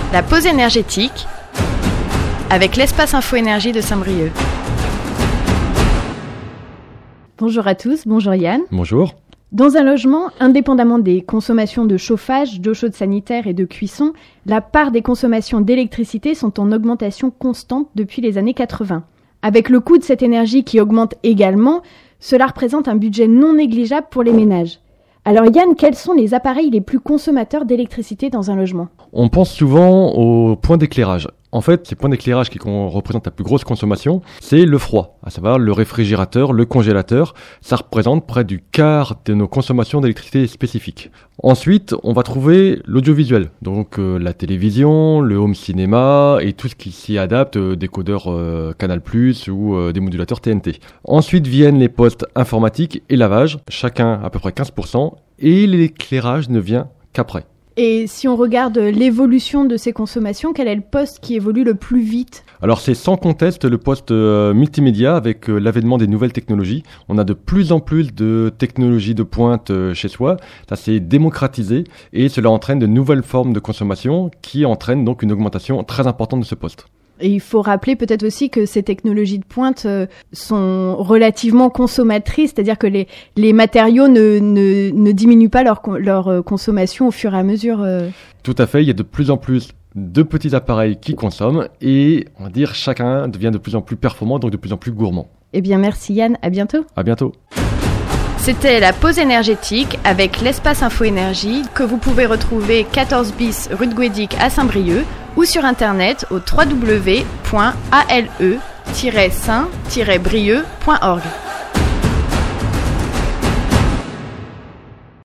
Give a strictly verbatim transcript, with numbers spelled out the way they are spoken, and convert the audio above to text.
La pause énergétique avec l'espace Info Énergie de Saint-Brieuc. Bonjour à tous, bonjour Yann. Bonjour. Dans un logement, indépendamment des consommations de chauffage, d'eau chaude sanitaire et de cuisson, la part des consommations d'électricité sont en augmentation constante depuis les années quatre-vingts. Avec le coût de cette énergie qui augmente également, cela représente un budget non négligeable pour les ménages. Alors Yann, quels sont les appareils les plus consommateurs d'électricité dans un logement ? On pense souvent aux points d'éclairage. En fait, ces points d'éclairage qui représentent la plus grosse consommation, c'est le froid, à savoir le réfrigérateur, le congélateur. Ça représente près du quart de nos consommations d'électricité spécifiques. Ensuite, on va trouver l'audiovisuel, donc euh, la télévision, le home cinéma et tout ce qui s'y adapte, euh, décodeurs euh, Canal plus, ou euh, des modulateurs T N T. Ensuite viennent les postes informatiques et lavage, chacun à peu près quinze pour cent, et l'éclairage ne vient qu'après. Et si on regarde l'évolution de ces consommations, quel est le poste qui évolue le plus vite ? Alors c'est sans conteste le poste euh, multimédia avec euh, l'avènement des nouvelles technologies. On a de plus en plus de technologies de pointe euh, chez soi. Ça s'est démocratisé et cela entraîne de nouvelles formes de consommation qui entraînent donc une augmentation très importante de ce poste. Et il faut rappeler peut-être aussi que ces technologies de pointe euh, sont relativement consommatrices, c'est-à-dire que les, les matériaux ne, ne, ne diminuent pas leur, leur euh, consommation au fur et à mesure. Euh. Tout à fait, il y a de plus en plus de petits appareils qui consomment et on va dire chacun devient de plus en plus performant, donc de plus en plus gourmand. Eh bien merci Yann, à bientôt. À bientôt. C'était la pause énergétique avec l'espace Info Énergie que vous pouvez retrouver quatorze bis rue de Guédic à Saint-Brieuc ou sur internet au w w w point a l e tiret saint tiret brieuc point org.